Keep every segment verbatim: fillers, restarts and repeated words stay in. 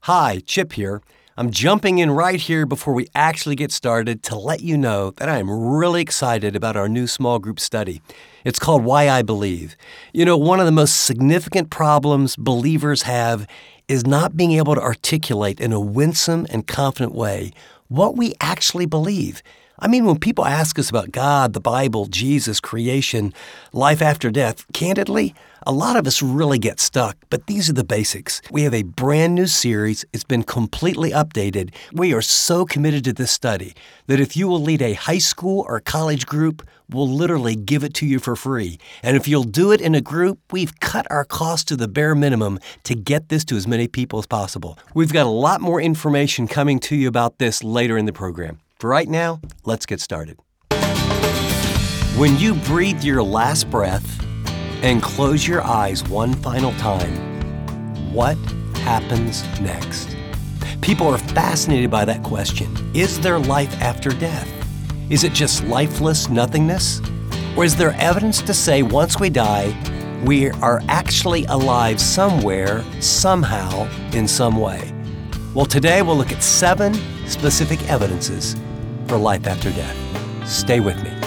Hi, Chip here. I'm jumping in right here before we actually get started to let you know that I am really excited about our new small group study. It's called Why I Believe. You know, one of the most significant problems believers have is not being able to articulate in a winsome and confident way what we actually believe. I mean, when people ask us about God, the Bible, Jesus, creation, life after death, candidly, a lot of us really get stuck, but these are the basics. We have a brand new series. It's been completely updated. We are so committed to this study that if you will lead a high school or college group, we'll literally give it to you for free. And if you'll do it in a group, we've cut our costs to the bare minimum to get this to as many people as possible. We've got a lot more information coming to you about this later in the program. For right now, let's get started. When you breathe your last breath and close your eyes one final time, what happens next? People are fascinated by that question. Is there life after death? Is it just lifeless nothingness? Or is there evidence to say once we die, we are actually alive somewhere, somehow, in some way? Well, today we'll look at seven specific evidences for life after death. Stay with me.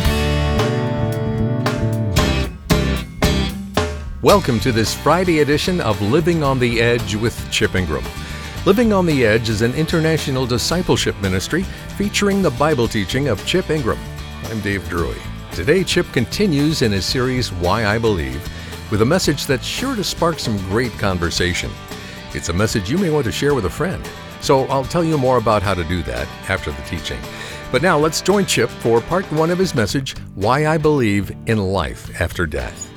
Welcome to this Friday edition of Living on the Edge with Chip Ingram. Living on the Edge is an international discipleship ministry featuring the Bible teaching of Chip Ingram. I'm Dave Drury. Today, Chip continues in his series, Why I Believe, with a message that's sure to spark some great conversation. It's a message you may want to share with a friend. So I'll tell you more about how to do that after the teaching. But now let's join Chip for part one of his message, Why I Believe in Life After Death.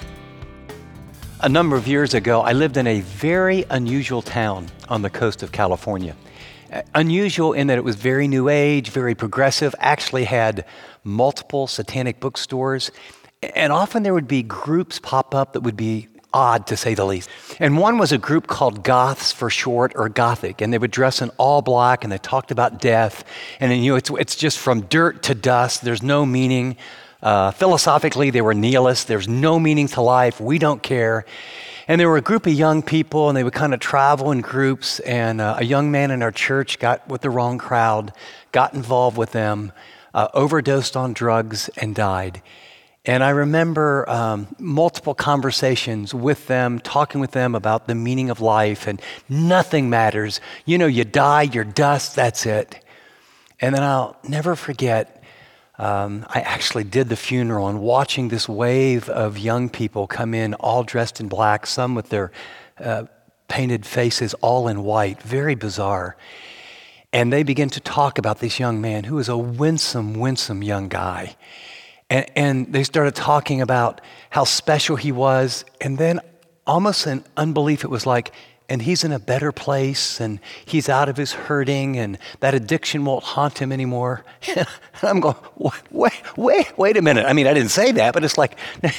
A number of years ago, I lived in a very unusual town on the coast of California. Uh, unusual in that it was very new age, very progressive, actually had multiple satanic bookstores, and often there would be groups pop up that would be odd, to say the least. And one was a group called Goths for short, or Gothic, and they would dress in all black, and they talked about death. And then, you know, it's it's just from dirt to dust. There's no meaning. Uh, philosophically, they were nihilists. There's no meaning to life. We don't care. And there were a group of young people, and they would kind of travel in groups. And uh, a young man in our church got with the wrong crowd, got involved with them, uh, overdosed on drugs, and died. And I remember um, multiple conversations with them, talking with them about the meaning of life, and nothing matters. You know, you die, you're dust, that's it. And then I'll never forget, um, I actually did the funeral, and watching this wave of young people come in all dressed in black, some with their uh, painted faces all in white, very bizarre. And they began to talk about this young man who was a winsome, winsome young guy. And, and they started talking about how special he was, and then almost in unbelief, it was like, and he's in a better place, and he's out of his hurting, and that addiction won't haunt him anymore. And I'm going, wait, wait, wait a minute. I mean, I didn't say that, but it's like,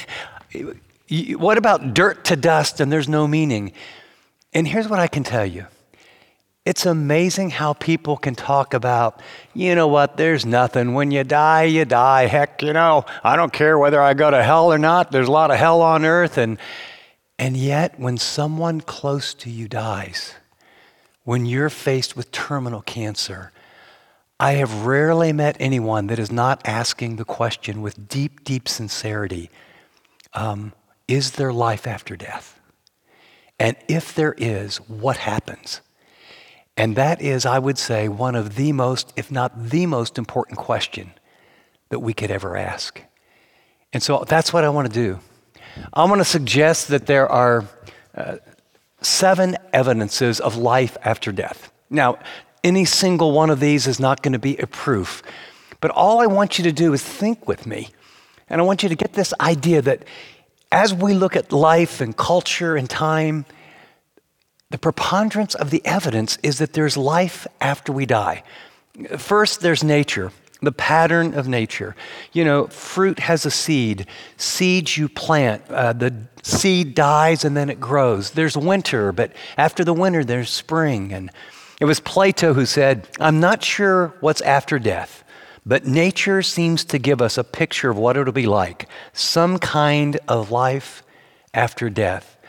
what about dirt to dust and there's no meaning? And here's what I can tell you. It's amazing how people can talk about, you know what, there's nothing. When you die, you die. Heck, you know, I don't care whether I go to hell or not. There's a lot of hell on earth. And, and yet, when someone close to you dies, when you're faced with terminal cancer, I have rarely met anyone that is not asking the question with deep, deep sincerity, um, is there life after death? And if there is, what happens? And that is, I would say, one of the most, if not the most important question that we could ever ask. And so that's what I want to do. I want to suggest that there are uh, seven evidences of life after death. Now, any single one of these is not going to be a proof, but all I want you to do is think with me. And I want you to get this idea that as we look at life and culture and time, the preponderance of the evidence is that there's life after we die. First, there's nature, the pattern of nature. You know, fruit has a seed. Seeds you plant. Uh, the seed dies and then it grows. There's winter, but after the winter, there's spring. And it was Plato who said, I'm not sure what's after death, but nature seems to give us a picture of what it'll be like. Some kind of life after death.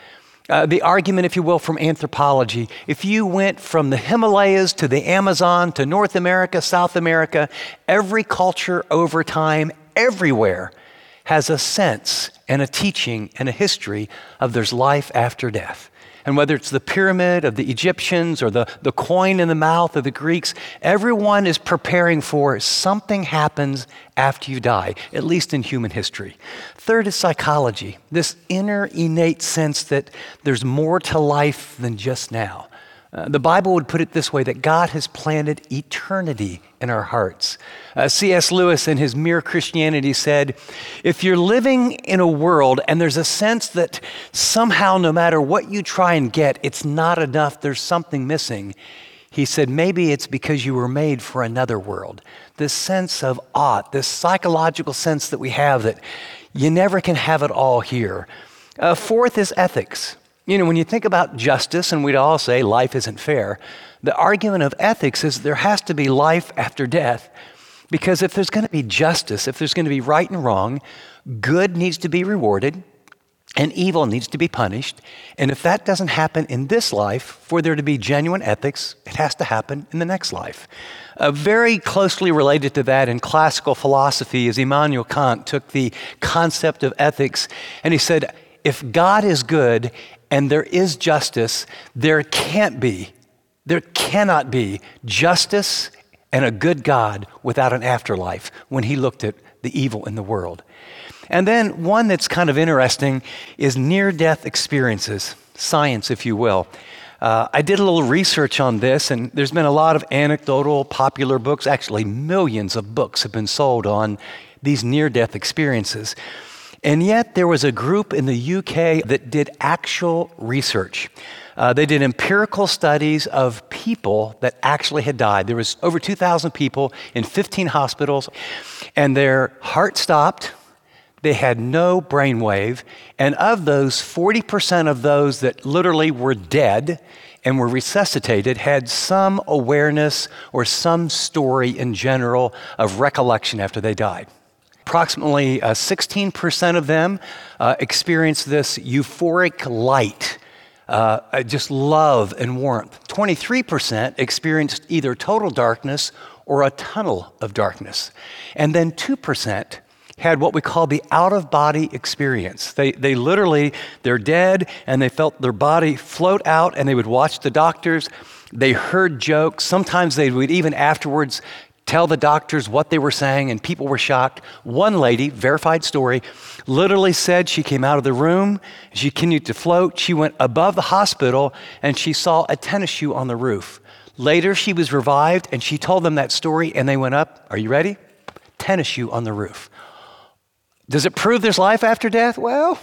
Uh, the argument, if you will, from anthropology. If you went from the Himalayas to the Amazon to North America, South America, every culture over time, everywhere, has a sense and a teaching and a history of there's life after death. And whether it's the pyramid of the Egyptians or the, the coin in the mouth of the Greeks, everyone is preparing for something happens after you die, at least in human history. Third is psychology, this inner innate sense that there's more to life than just now. Uh, the Bible would put it this way, that God has planted eternity in our hearts. Uh, C S Lewis in his Mere Christianity said, if you're living in a world and there's a sense that somehow no matter what you try and get, it's not enough, there's something missing, he said, maybe it's because you were made for another world. This sense of ought, this psychological sense that we have that you never can have it all here. Uh, fourth is ethics. You know, when you think about justice, and we'd all say life isn't fair, the argument of ethics is there has to be life after death, because if there's going to be justice, if there's going to be right and wrong, good needs to be rewarded and evil needs to be punished. And if that doesn't happen in this life, for there to be genuine ethics, it has to happen in the next life. Uh, very closely related to that in classical philosophy is Immanuel Kant took the concept of ethics and he said, if God is good and there is justice, there can't be, there cannot be justice and a good God without an afterlife when he looked at the evil in the world. And then one that's kind of interesting is near-death experiences, science, if you will. Uh, I did a little research on this, and there's been a lot of anecdotal, popular books. Actually, millions of books have been sold on these near-death experiences. And yet there was a group in the U K that did actual research. Uh, they did empirical studies of people that actually had died. There was over two thousand people in fifteen hospitals, and their heart stopped. They had no brainwave. And of those, forty percent of those that literally were dead and were resuscitated had some awareness or some story in general of recollection after they died. Approximately uh, sixteen percent of them uh, experienced this euphoric light, uh, just love and warmth. twenty-three percent experienced either total darkness or a tunnel of darkness. And then two percent had what we call the out-of-body experience. They, they literally, they're dead and they felt their body float out and they would watch the doctors. They heard jokes. Sometimes they would even afterwards tell the doctors what they were saying, and people were shocked. One lady, verified story, literally said she came out of the room, she continued to float, she went above the hospital, and she saw a tennis shoe on the roof. Later, she was revived, and she told them that story, and they went up. Are you ready? Tennis shoe on the roof. Does it prove there's life after death? Well,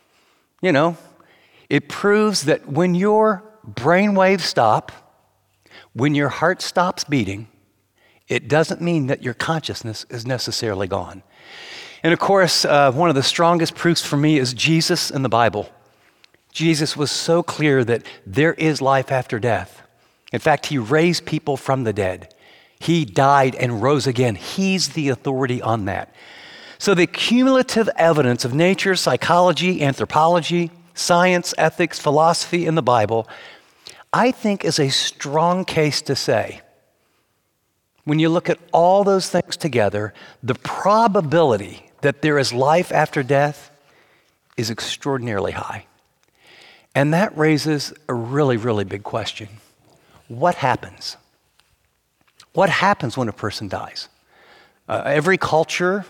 you know, it proves that when your brainwaves stop, when your heart stops beating, it doesn't mean that your consciousness is necessarily gone. And of course, uh, one of the strongest proofs for me is Jesus in the Bible. Jesus was so clear that there is life after death. In fact, he raised people from the dead. He died and rose again. He's the authority on that. So the cumulative evidence of nature, psychology, anthropology, science, ethics, philosophy in the Bible, I think is a strong case to say, when you look at all those things together, the probability that there is life after death is extraordinarily high. And that raises a really, really big question. What happens? What happens when a person dies? Uh, every culture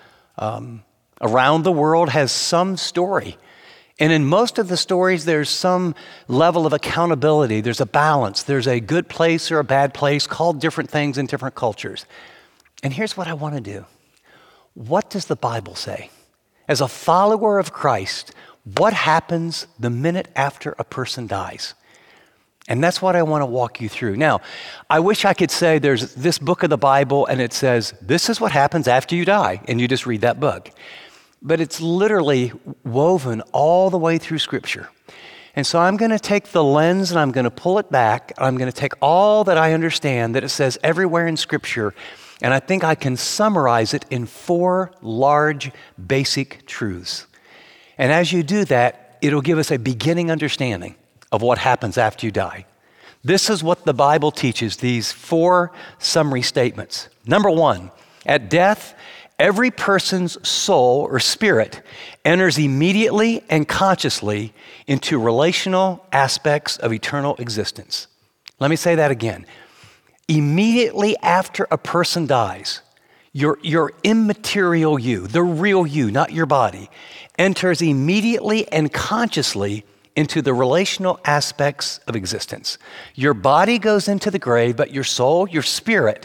um, around the world has some story. And in most of the stories, there's some level of accountability. There's a balance. There's a good place or a bad place called different things in different cultures. And here's what I want to do. What does the Bible say? As a follower of Christ, what happens the minute after a person dies? And that's what I want to walk you through. Now, I wish I could say there's this book of the Bible and it says, this is what happens after you die, and you just read that book. But it's literally woven all the way through Scripture. And so I'm going to take the lens and I'm going to pull it back. I'm going to take all that I understand that it says everywhere in Scripture, and I think I can summarize it in four large, basic truths. And as you do that, it'll give us a beginning understanding of what happens after you die. This is what the Bible teaches, these four summary statements. Number one, at death, every person's soul or spirit enters immediately and consciously into relational aspects of eternal existence. Let me say that again. Immediately after a person dies, your, your immaterial you, the real you, not your body, enters immediately and consciously into the relational aspects of existence. Your body goes into the grave, but your soul, your spirit,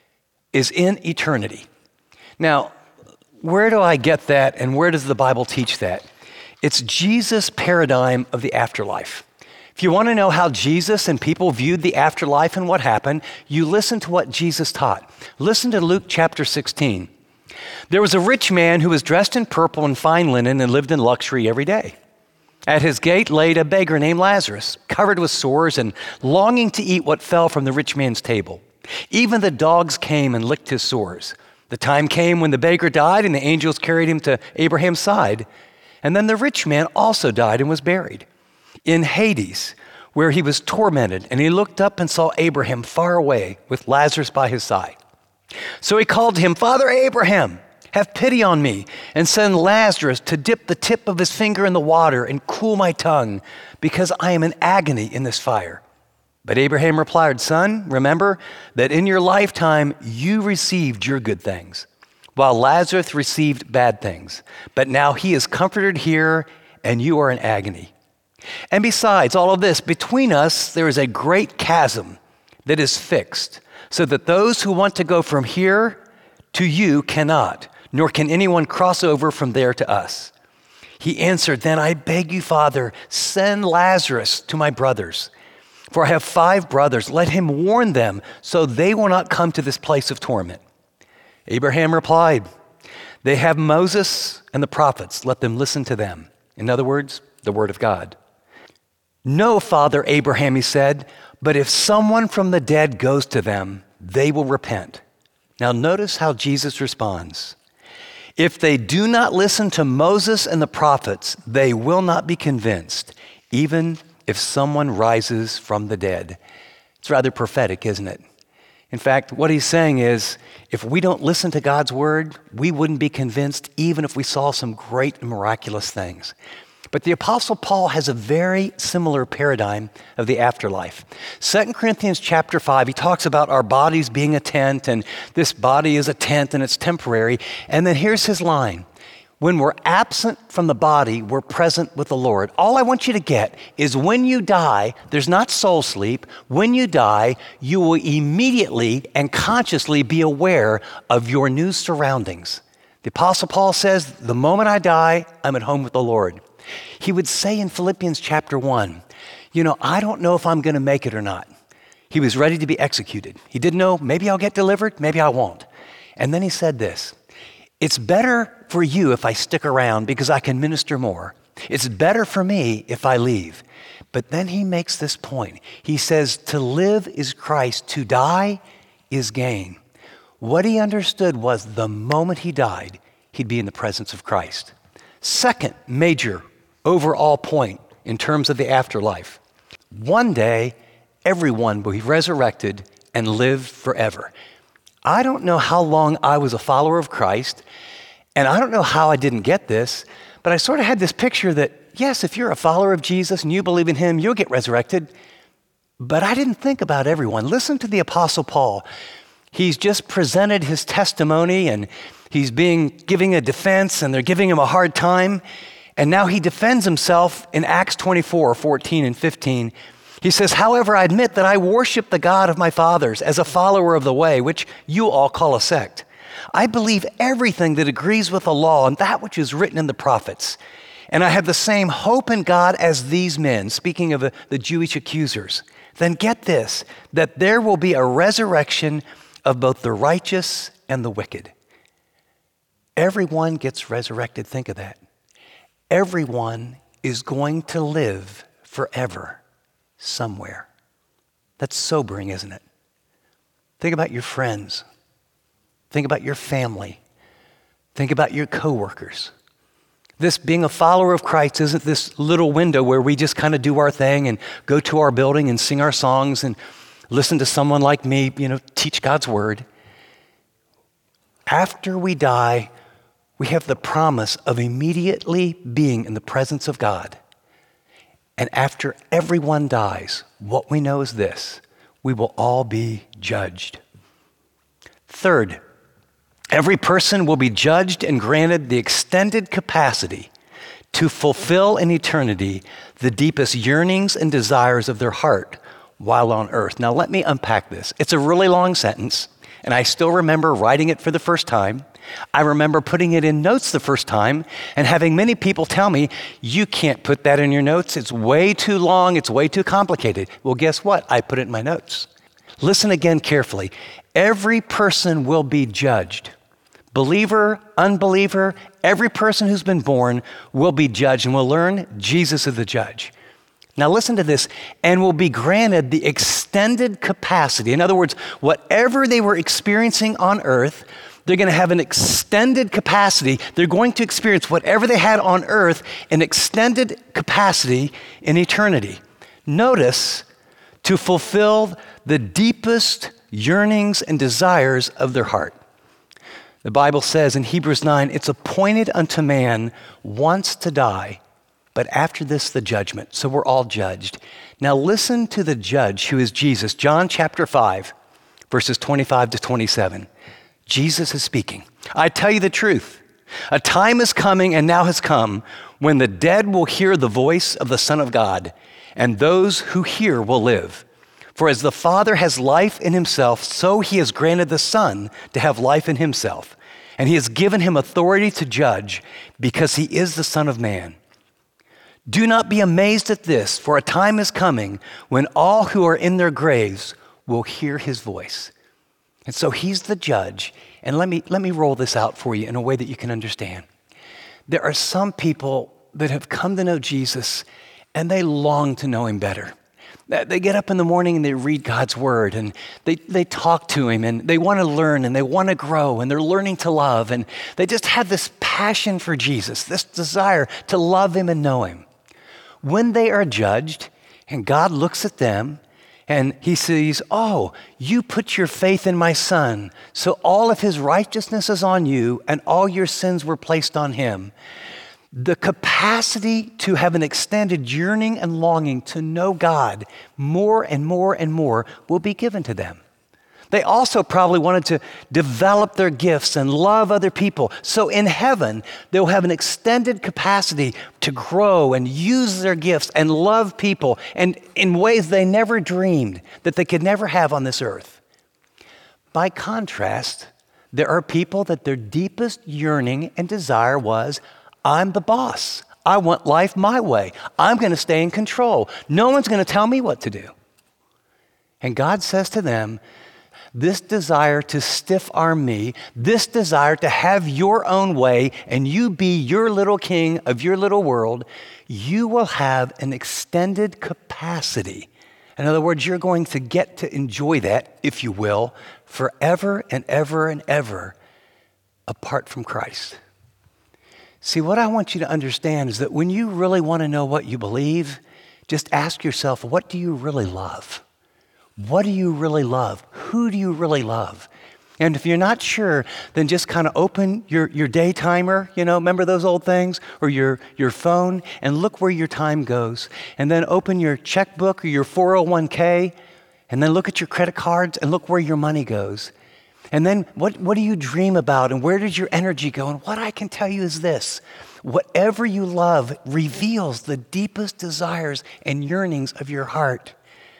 is in eternity. Now, where do I get that, and where does the Bible teach that? It's Jesus' paradigm of the afterlife. If you want to know how Jesus and people viewed the afterlife and what happened, you listen to what Jesus taught. Listen to Luke chapter sixteen. There was a rich man who was dressed in purple and fine linen and lived in luxury every day. At his gate laid a beggar named Lazarus, covered with sores and longing to eat what fell from the rich man's table. Even the dogs came and licked his sores. The time came when the beggar died and the angels carried him to Abraham's side. And then the rich man also died and was buried in Hades, where he was tormented, and he looked up and saw Abraham far away with Lazarus by his side. So he called to him, "Father Abraham, have pity on me and send Lazarus to dip the tip of his finger in the water and cool my tongue, because I am in agony in this fire." But Abraham replied, "Son, remember that in your lifetime you received your good things, while Lazarus received bad things. But now he is comforted here and you are in agony. And besides all of this, between us there is a great chasm that is fixed, so that those who want to go from here to you cannot, nor can anyone cross over from there to us." He answered, "Then I beg you, Father, send Lazarus to my brothers. For I have five brothers. Let him warn them so they will not come to this place of torment." Abraham replied, "They have Moses and the prophets. Let them listen to them." In other words, the word of God. "No, Father Abraham," he said, "but if someone from the dead goes to them, they will repent." Now notice how Jesus responds. "If they do not listen to Moses and the prophets, they will not be convinced, even if someone rises from the dead." It's rather prophetic, isn't it? In fact, what he's saying is, if we don't listen to God's word, we wouldn't be convinced even if we saw some great and miraculous things. But the Apostle Paul has a very similar paradigm of the afterlife. Second Corinthians chapter five, he talks about our bodies being a tent, and this body is a tent and it's temporary. And then here's his line. When we're absent from the body, we're present with the Lord. All I want you to get is when you die, there's not soul sleep. When you die, you will immediately and consciously be aware of your new surroundings. The Apostle Paul says, the moment I die, I'm at home with the Lord. He would say in Philippians chapter one, you know, I don't know if I'm going to make it or not. He was ready to be executed. He didn't know, maybe I'll get delivered, maybe I won't. And then he said this, it's better for you if I stick around because I can minister more. It's better for me if I leave. But then he makes this point. He says, to live is Christ, to die is gain. What he understood was the moment he died, he'd be in the presence of Christ. Second major overall point in terms of the afterlife. One day, everyone will be resurrected and live forever. I don't know how long I was a follower of Christ, and I don't know how I didn't get this, but I sort of had this picture that, yes, if you're a follower of Jesus and you believe in him, you'll get resurrected. But I didn't think about everyone. Listen to the Apostle Paul. He's just presented his testimony, and he's being giving a defense, and they're giving him a hard time. And now he defends himself in Acts twenty-four, fourteen and fifteen. He says, however, I admit that I worship the God of my fathers as a follower of the way, which you all call a sect. I believe everything that agrees with the law and that which is written in the prophets. And I have the same hope in God as these men, speaking of the Jewish accusers. Then get this, that there will be a resurrection of both the righteous and the wicked. Everyone gets resurrected. Think of that. Everyone is going to live forever somewhere. That's sobering, isn't it? Think about your friends. Think about your family. Think about your coworkers. This being a follower of Christ isn't this little window where we just kind of do our thing and go to our building and sing our songs and listen to someone like me, you know, teach God's word. After we die, we have the promise of immediately being in the presence of God. And after everyone dies, what we know is this: we will all be judged. Third, every person will be judged and granted the extended capacity to fulfill in eternity the deepest yearnings and desires of their heart while on earth. Now, let me unpack this. It's a really long sentence, and I still remember writing it for the first time. I remember putting it in notes the first time and having many people tell me, you can't put that in your notes. It's way too long. It's way too complicated. Well, guess what? I put it in my notes. Listen again carefully. Every person will be judged. Believer, unbeliever, every person who's been born will be judged, and we'll learn Jesus is the judge. Now listen to this, and will be granted the extended capacity. In other words, whatever they were experiencing on earth, they're going to have an extended capacity. They're going to experience whatever they had on earth in extended capacity in eternity. Notice, to fulfill the deepest yearnings and desires of their heart. The Bible says in Hebrews nine, it's appointed unto man once to die, but after this the judgment. So we're all judged. Now listen to the judge, who is Jesus. John chapter five, verses twenty-five to twenty-seven. Jesus is speaking. I tell you the truth. A time is coming and now has come when the dead will hear the voice of the Son of God, and those who hear will live. For as the Father has life in himself, so he has granted the Son to have life in himself. And he has given him authority to judge, because he is the Son of Man. Do not be amazed at this, for a time is coming when all who are in their graves will hear his voice. And so he's the judge. And let me, let me roll this out for you in a way that you can understand. There are some people that have come to know Jesus, and they long to know him better. They get up in the morning and they read God's word, and they, they talk to him, and they want to learn, and they want to grow, and they're learning to love. And they just have this passion for Jesus, this desire to love him and know him. When they are judged and God looks at them and he sees, oh, you put your faith in my Son, so all of his righteousness is on you and all your sins were placed on him. The capacity to have an extended yearning and longing to know God more and more and more will be given to them. They also probably wanted to develop their gifts and love other people. So in heaven, they'll have an extended capacity to grow and use their gifts and love people, and in ways they never dreamed that they could never have on this earth. By contrast, there are people that their deepest yearning and desire was, I'm the boss. I want life my way. I'm going to stay in control. No one's going to tell me what to do. And God says to them, this desire to stiff-arm me, this desire to have your own way and you be your little king of your little world, you will have an extended capacity. In other words, you're going to get to enjoy that, if you will, forever and ever and ever apart from Christ. See, what I want you to understand is that when you really want to know what you believe, just ask yourself, what do you really love? What do you really love? Who do you really love? And if you're not sure, then just kind of open your, your day timer, you know, remember those old things? Or your, your phone, and look where your time goes. And then open your checkbook or your four oh one k, and then look at your credit cards and look where your money goes. And then what, what do you dream about, and where does your energy go? And what I can tell you is this: whatever you love reveals the deepest desires and yearnings of your heart.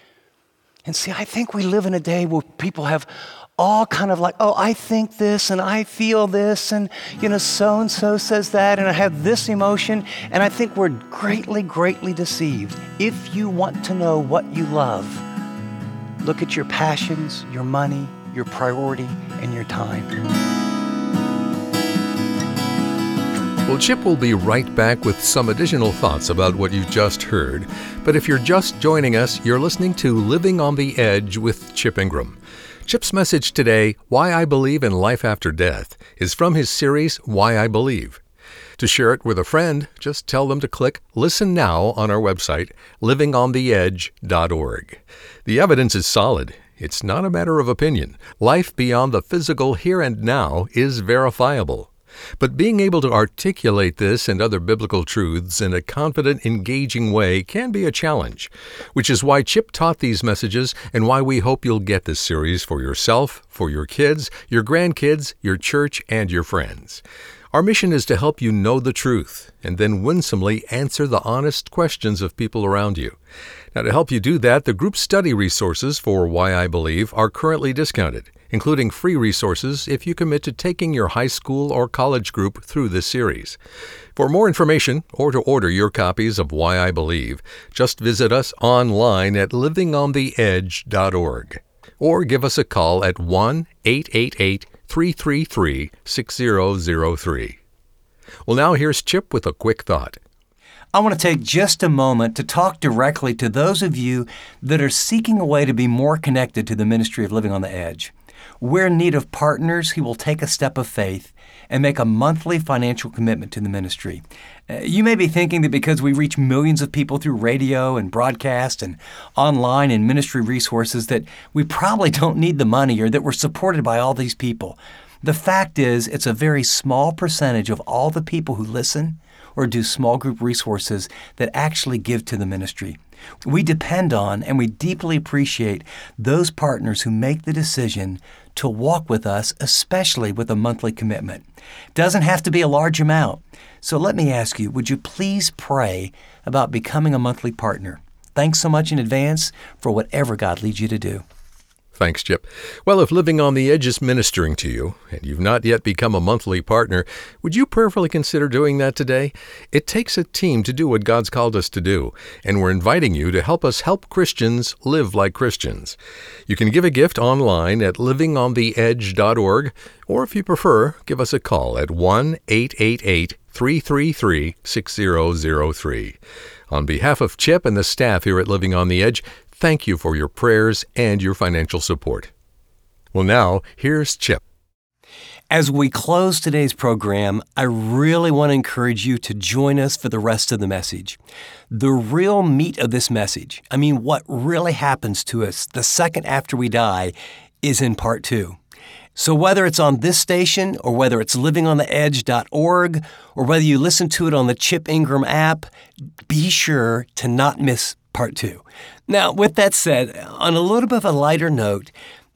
And see, I think we live in a day where people have all kind of like, oh, I think this and I feel this, and you know, so-and-so says that, and I have this emotion. And I think we're greatly, greatly deceived. If you want to know what you love, look at your passions, your money, your priority, and your time. Well, Chip will be right back with some additional thoughts about what you've just heard. But if you're just joining us, you're listening to Living on the Edge with Chip Ingram. Chip's message today, Why I Believe in Life After Death, is from his series, Why I Believe. To share it with a friend, just tell them to click Listen Now on our website, living on the edge dot org. The evidence is solid. It's not a matter of opinion. Life beyond the physical here and now is verifiable. But being able to articulate this and other biblical truths in a confident, engaging way can be a challenge, which is why Chip taught these messages and why we hope you'll get this series for yourself, for your kids, your grandkids, your church, and your friends. Our mission is to help you know the truth and then winsomely answer the honest questions of people around you. Now, to help you do that, the group study resources for Why I Believe are currently discounted, including free resources if you commit to taking your high school or college group through this series. For more information or to order your copies of Why I Believe, just visit us online at living on the edge dot org or give us a call at one eight eight eight, three three three, six zero zero three. Well, now here's Chip with a quick thought. I want to take just a moment to talk directly to those of you that are seeking a way to be more connected to the ministry of Living on the Edge. We're in need of partners who will take a step of faith and make a monthly financial commitment to the ministry. Uh, you may be thinking that because we reach millions of people through radio and broadcast and online and ministry resources that we probably don't need the money or that we're supported by all these people. The fact is, it's a very small percentage of all the people who listen or do small group resources that actually give to the ministry. We depend on and we deeply appreciate those partners who make the decision to walk with us, especially with a monthly commitment. It doesn't have to be a large amount. So let me ask you, would you please pray about becoming a monthly partner? Thanks so much in advance for whatever God leads you to do. Thanks, Chip. Well, if Living on the Edge is ministering to you, and you've not yet become a monthly partner, would you prayerfully consider doing that today? It takes a team to do what God's called us to do, and we're inviting you to help us help Christians live like Christians. You can give a gift online at living on the edge dot org, or if you prefer, give us a call at one eight eight eight, three three three, six zero zero three. On behalf of Chip and the staff here at Living on the Edge, thank you for your prayers and your financial support. Well, now, here's Chip. As we close today's program, I really want to encourage you to join us for the rest of the message. The real meat of this message, I mean, what really happens to us the second after we die, is in part two. So whether it's on this station or whether it's living on the edge dot org or whether you listen to it on the Chip Ingram app, be sure to not miss part two. Now, with that said, on a little bit of a lighter note,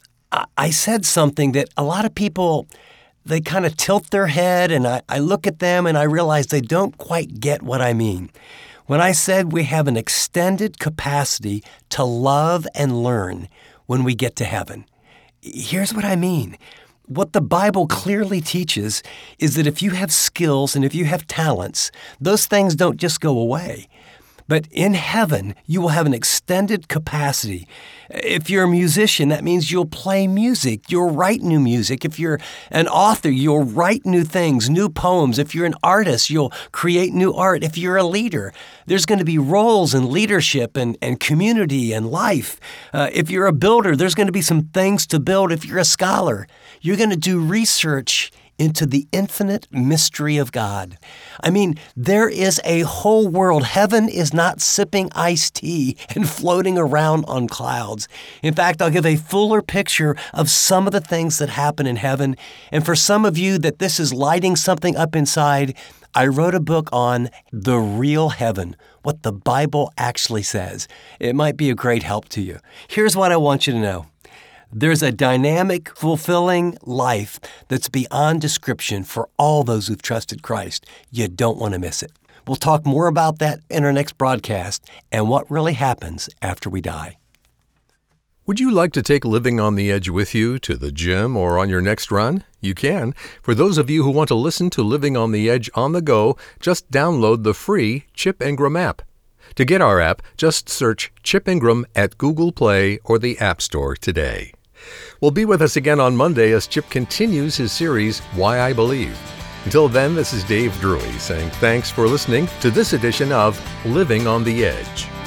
I said something that a lot of people, they kind of tilt their head, and I, I look at them and I realize they don't quite get what I mean. When I said we have an extended capacity to love and learn when we get to heaven, here's what I mean. What the Bible clearly teaches is that if you have skills and if you have talents, those things don't just go away. But in heaven, you will have an extended capacity. If you're a musician, that means you'll play music. You'll write new music. If you're an author, you'll write new things, new poems. If you're an artist, you'll create new art. If you're a leader, there's going to be roles in leadership and, and community and life. Uh, if you're a builder, there's going to be some things to build. If you're a scholar, you're going to do research into the infinite mystery of God. I mean, there is a whole world. Heaven is not sipping iced tea and floating around on clouds. In fact, I'll give a fuller picture of some of the things that happen in heaven. And for some of you that this is lighting something up inside, I wrote a book on the real heaven, what the Bible actually says. It might be a great help to you. Here's what I want you to know. There's a dynamic, fulfilling life that's beyond description for all those who've trusted Christ. You don't want to miss it. We'll talk more about that in our next broadcast and what really happens after we die. Would you like to take Living on the Edge with you to the gym or on your next run? You can. For those of you who want to listen to Living on the Edge on the go, just download the free Chip Ingram app. To get our app, just search Chip Ingram at Google Play or the App Store today. Well, be with us again on Monday as Chip continues his series, Why I Believe. Until then, this is Dave Drury saying thanks for listening to this edition of Living on the Edge.